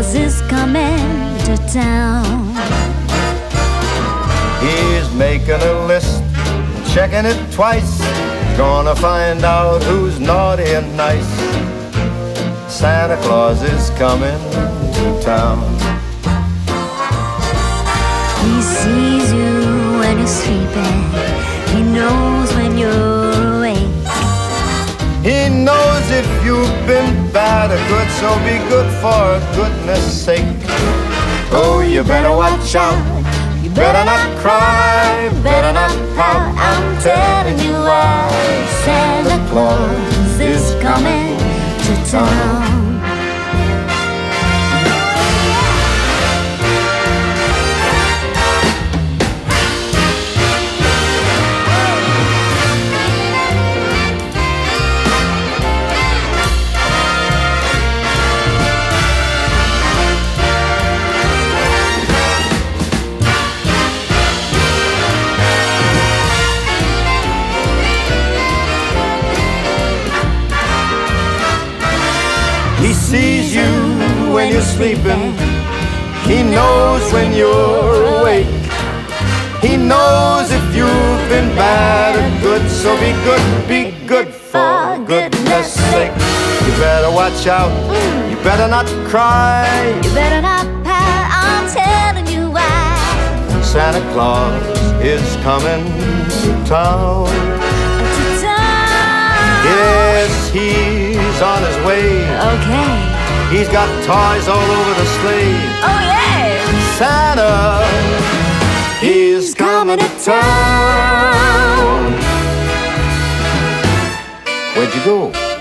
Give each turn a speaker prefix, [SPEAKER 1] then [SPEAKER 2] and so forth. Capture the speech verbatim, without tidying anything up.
[SPEAKER 1] Claus is coming to town.
[SPEAKER 2] He's making a list, checking it twice, gonna find out who's naughty and nice. Santa Claus is coming to town.
[SPEAKER 1] He sees you when you're sleeping. He knows when you're awake.
[SPEAKER 2] He knows if you've been bad or good, so be good for goodness sake. Oh, you better watch out, you better not cry, better not pout, I'm telling you why. Santa Claus is coming to town. He sees you when you're sleeping. He knows when you're awake. He knows if you've been bad or good, so be good, be good for goodness sake. You better watch out, you better not cry,
[SPEAKER 1] You better not pout, I'm telling you why.
[SPEAKER 2] Santa Claus is coming to town.
[SPEAKER 1] To town.
[SPEAKER 2] Yes, he's on his way.
[SPEAKER 1] Okay.
[SPEAKER 2] He's got toys all over the sleigh.
[SPEAKER 1] Oh yeah.
[SPEAKER 2] Santa, he's coming to town. Where'd you go?